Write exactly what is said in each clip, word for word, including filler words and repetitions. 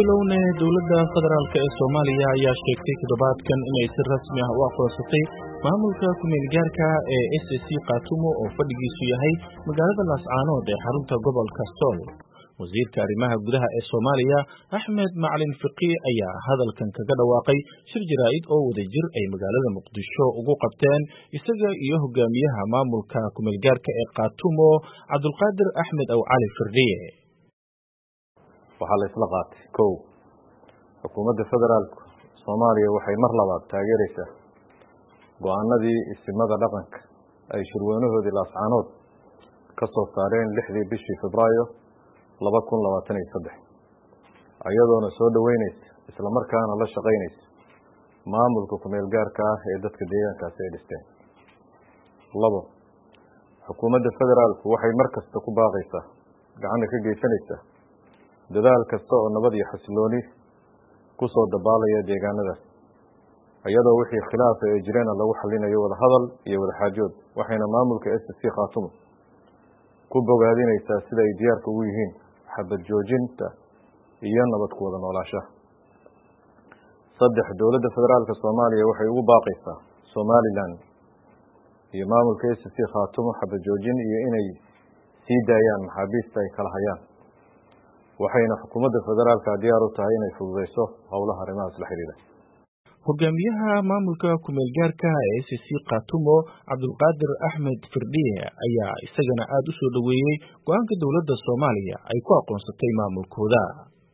bilowne dowladda federaalka ee Soomaaliya ayaa sheegtay toddobaadkan inay si rasmi ah u aqoonsatay maamulka ku-meel gaarka ee S S C Khaatumo oo fadhigiisu yahay magaalada Laascaanood ee xarunta gobolka Sool. wasiirka arrimaha gudaha ee Soomaaliya Axmed Macalin Fiqi ayaa hadalkan kaga dhawaaqay shir jaraa'id oo wadajir ay magaalada Muqdisho ugu qabteen isaga iyo hogaamiyaha maamulka ku-meel gaarka ee Khaatumo Cabdulqaadir Axmed Aw Cali Firdhiye. waxaa la isla qaatay kow xukuumadda federaalka Soomaaliya waxay mar labaad taageeraysaa go'aanadii isimada dhaqanka ay shirweynahoodii Laascaanood ka soo saareen lixdii bishii Febraayo laba kun labaatan iyo saddex ayadoona soo dhaweynaysa isla markaana la shaqaynaysa maamulka ku-meel gaarka ah ee dadka deegaankaasi ay dhisteen. labo xukuumadda federaalku waxay mar kasta ku baaqaysaa gacanta ka geysanaysaa dadaal kasta oo nabad iyo xasilooni ku soo dabaalaya deegaanadaas iyadoo wixii khilaaf ay jireen lagu xalinayo wada hadal iyo wada xaajood waxayna maamulka S S C Khaatumo ku bogaadinaysaa sida ay diyaarka ugu yihiin xabad joojinta iyo nabad ku wada noolaanshaha. saddex dowladda federaalka Soomaaliya waxay ugu baaqaysaa Somaliland iyo maamulka S S C Khaatumo xabad joojin iyo inay sii daayaan maxaabiista ay kala hayaan waxayna xukuumadda federaalka diyaar u tahay inay fududeyso howlaha arrimahaas la xiriira. hogaamiyaha maamulka ku-meel gaarka ee S S C Khaatumo Cabdulqaadir Axmed Firdhiye ayaa isagana aad u soo dhaweeyey go'aanka dowladda Soomaaliya ay ku aqoonsatay maamulkooda.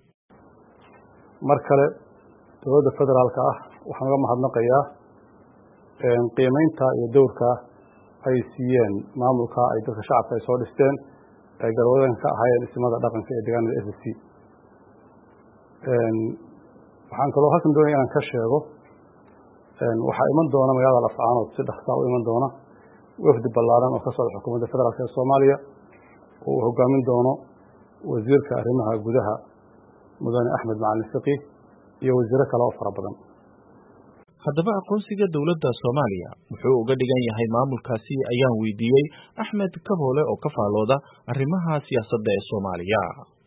mar kale dowladda federaalka ah waxaan uga mahadnaqayaa qiimeynta iyo dowrka ay siiyeen maamulka ay dadka shacabka ay soo dhisteen ay galwadanka ka ahaayeen isimada dhaqanka ee deegaanada S S C. waxaan kaloo halkan doonaya inaan ka sheego waxaa iman doona magaalada Laascaanood si dhaqsa u iman doona wafdi ballaaran oo ka socda xukuumadda federaalka ee Soomaaliya oo uu hogaamin doono wasiirka arrimaha gudaha mudane Axmed Macalin Fiqi iyo wasiiro kale oo fara badan. haddaba aqoonsiga dowladda Soomaaliya muxuu uga dhigan yahay maamulkaasi ayaan weydiiyey Axmed Kaboole oo ka faalooda arrimaha siyaasadda ee Soomaaliya.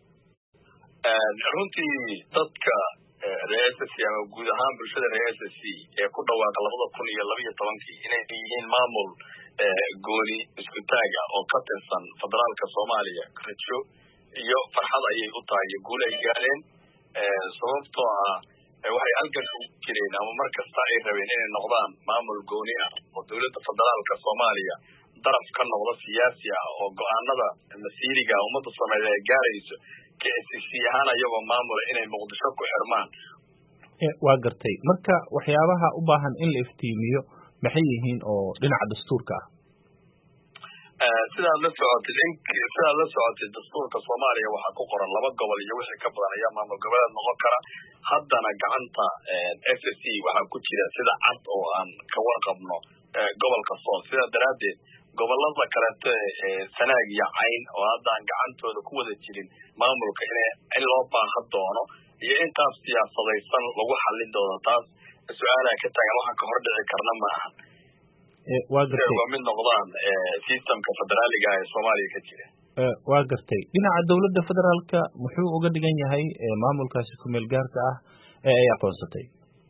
runtii dadka reer S S C ama guud ahaan bulshada reer S S C ee ku dhawaaqa labada kun iyo laba iyo tobankii inay yihiin maamul gooni isku taaga oo ka tirsan federaalka Soomaaliya rajo iyo farxad ayay u tahay iyo guul ay gaareen sababtoo ah waxay halkan u jireen ama mar kasta ay rabeen inay noqdaan maamul gooni ah oo dowladda federaalka Soomaaliya daraf ka noqda siyaasi ah oo go'aanada masiiriga ummadda Soomaaliyeed ay gaarayso K S C ahaan ayagoo maamula inay Muqdisho ku xirmaan. waa gartay marka waxyaabaha u baahan in la iftiimiyo maxay yihiin oo dhinaca dastuurka ah sidaad la socotay sidaad la socotay dastuurka Soomaaliya waxaa ku qoran laba gobol iyo wixii ka badan ayaa maamul goboleed noqon kara haddana gacanta S S C waxaa ku jira sida cad oo aan ka warqabno gobolka Sool sidaa daraaddeed gobolada kaleeto ee Sanaag iyo Cayn oo haddaan gacantooda ku wada jirin maamulka in loo baahan doono iyo intaas siyaasadaysan lagu xallin doono taas su-aalaha ka tagan waxaan ka hor dhici karna ma ahan waa gartay waa mid noqdaan systemka federaaliga ee Soomaaliya ka jira. waa gartay dhinaca dowladda federaalka muxuu uga dhigan yahay maamulkaasi ku-meel gaarka ah ee ay aqoonsatay.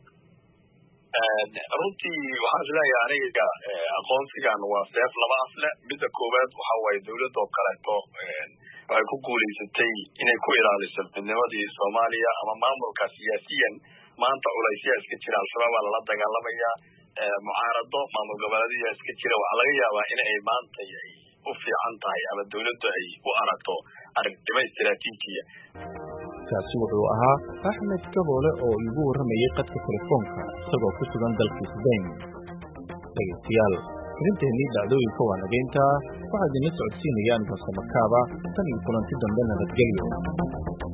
runtii waxaan isleeyahay aniga aqoonsigan waa seef laba afle midda koowaad waxa waaye dowladda oo kaleeto waxay ku guulaysatay inay ku ilaaliso midnimadii Soomaaliya ama maamulka siyaasiyan maanta culaysya iska jira al-shabaab waa lala dagaalamayaa mucaarado maamul goboleedya iska jira waxaa laga yaabaa in ay maanta ay u fiican tahay ama dowladdu ay u aragto arrimo istiraatiijiya. kaasi wuxuu ahaa Axmed Kaboole oo igu warramayay qadka telefoonka isagoo ku sugan dalka Spain. dhegeystayaal arrinteennii dhacdooyinka waa nageynta waxaa idinla socodsiinayaan Basamaakaaba tan iyo kulanti dambe nabadgelyo.